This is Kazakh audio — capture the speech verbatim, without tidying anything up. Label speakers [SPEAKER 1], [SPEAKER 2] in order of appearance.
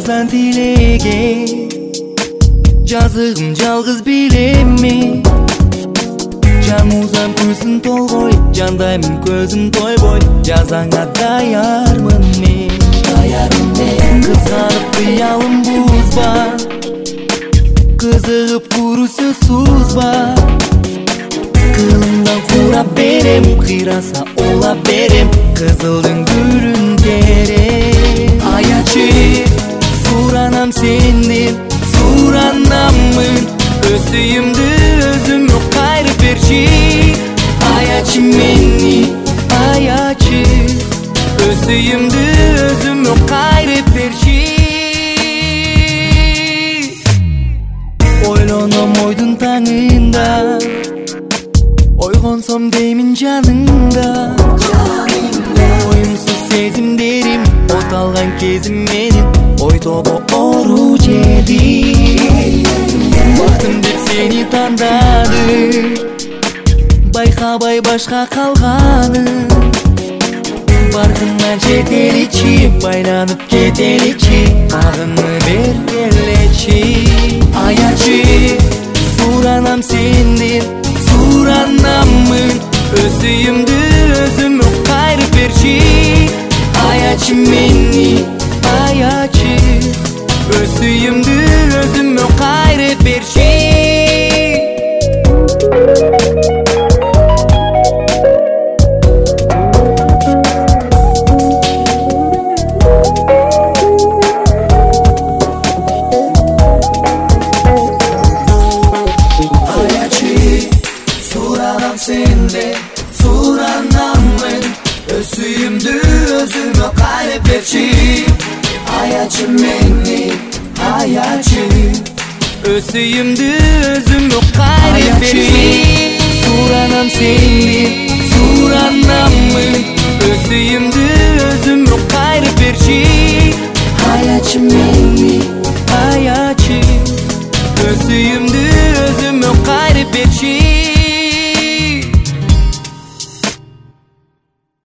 [SPEAKER 1] жазан тилеге жазыгым жалгыз билемми. Жамузам күнсүн толбой, жандаймын көзүм тойбой, жазаңа даярмын мен. Даярмын мен. Кызганып кыялым бузба, кызыгып курусу сузба. Кылымдан курап берем, кыйраса улап берем, кызылдын гүлүн терем. Аячы суранам сенден, суранаммын, өсүйүмдү өзүмө кайрып берчи. Аячы мени, аячы, өсүйүмдү өзүмө кайрып берчи. Ойлоном ойдун таңында, ойгонсом деймин жаныңда. Оюмсуз сезимдерим, от алган кезим менин, ой тобо оору жеди. Бактым деп сени тандадым, байкабай башка калганын. Баркына жетеличи, байланып кетеличи, агыны бер келечи. Аячы суранам сенден, суранаммын, өсүйүмдү өзүмө кайрып берчи. Аячы мени, аячы, өсүйүмдү өзүмө кайрып берчи. Sende suranamın, ösüyümdü özüme kayıp berçi. Ayaçı meni, ayaçı, ösüyümdü özüme kayıp berçi.